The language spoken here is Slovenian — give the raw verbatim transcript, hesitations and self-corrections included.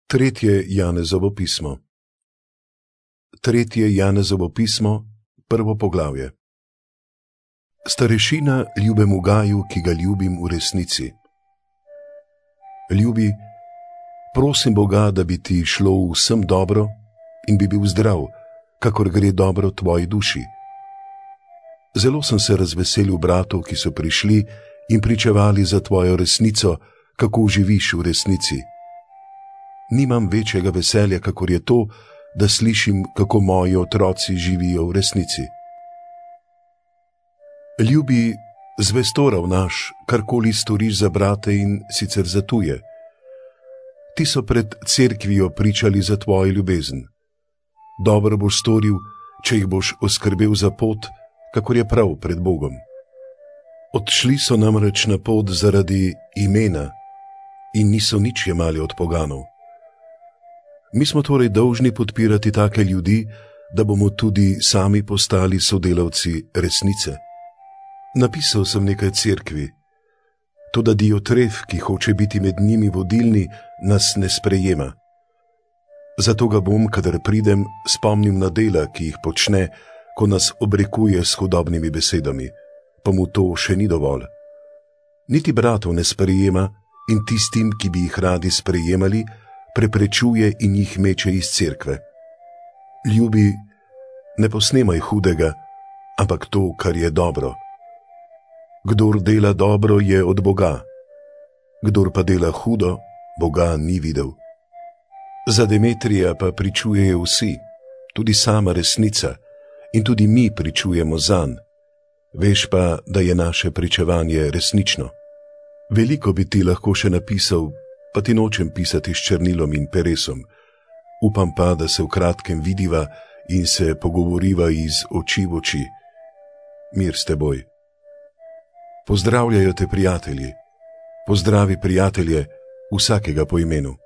Tretje Janezovo pismo. Tretje Janezovo pismo, prvo poglavje. Starešina ljubemu Gaju, ki ga ljubim v resnici. Ljubi, prosim Boga, da bi ti šlo vsem dobro in bi bil zdrav, kakor gre dobro tvoji duši. Zelo sem se razveselil bratov, ki so prišli in pričevali za tvojo resnico, kako živiš v resnici. Nimam večjega veselja, kakor je to, da slišim, kako moji otroci živijo v resnici. Ljubi, zvesto ravnaš, karkoli storiš za brate in sicer za tuje. Ti so pred cerkvijo pričali za tvojo ljubezen. Dobro boš storil, če jih boš oskrbel za pot, kakor je prav pred Bogom. Odšli so namreč na pot zaradi imena in niso nič jemali od poganov. Mi smo torej dolžni podpirati take ljudi, da bomo tudi sami postali sodelavci resnice. Napisal sem nekaj cerkvi, toda Diotref, ki hoče biti med njimi vodilni, nas ne sprejema. Zato ga bom, kadar pridem, spomnim na dela, ki jih počne, ko nas obrekuje s hudobnimi besedami, pa mu to še ni dovolj. Niti bratov ne sprejema in tistim, ki bi jih radi sprejemali, preprečuje in jih meče iz cerkve. Ljubi, ne posnemaj hudega, ampak to, kar je dobro. Kdor dela dobro, je od Boga. Kdor pa dela hudo, Boga ni videl. Za Demetrija pa pričujejo vsi, tudi sama resnica, in tudi mi pričujemo zanj. Veš pa, da je naše pričevanje resnično. Veliko bi ti lahko še napisal, pa ti nočem pisati s črnilom in peresom. Upam pa, da se v kratkem vidiva in se pogovoriva iz oči v oči. Mir s teboj. Pozdravljajo te prijatelji. Pozdravi prijatelje, vsakega po imenu.